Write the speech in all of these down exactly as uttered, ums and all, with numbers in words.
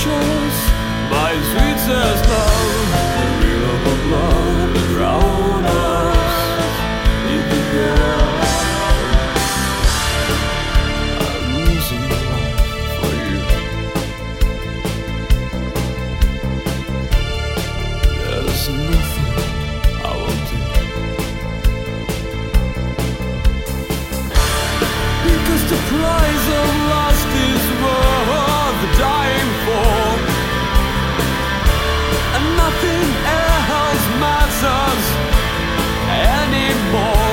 precious, my sweetest love. The river of love that drown us in the air. I'm losing my life for you. There's nothing I won't do, because the price of lust is worth dying for, and nothing else matters anymore.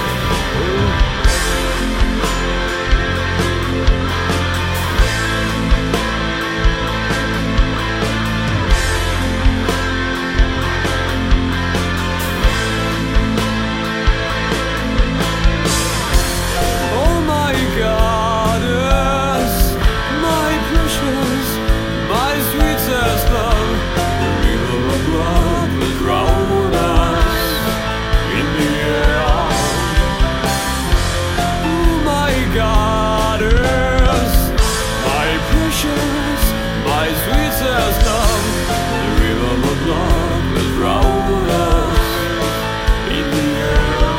Oh my goddess, my precious, my sweetest love, the river of love will drown us in the air. Oh my goddess, my precious, my sweetest love, the river of love will drown us in the air.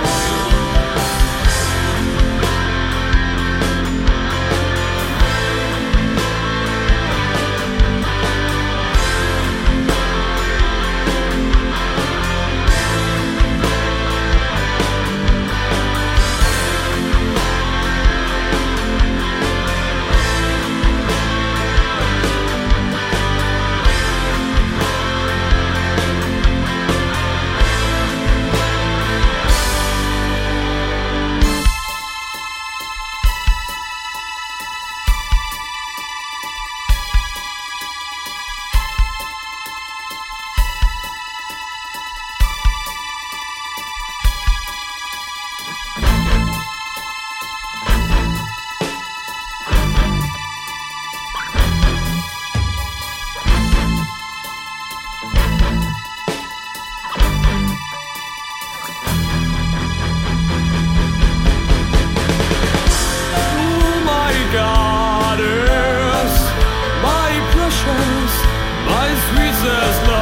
Oh my goddess, my precious, my sweetest love.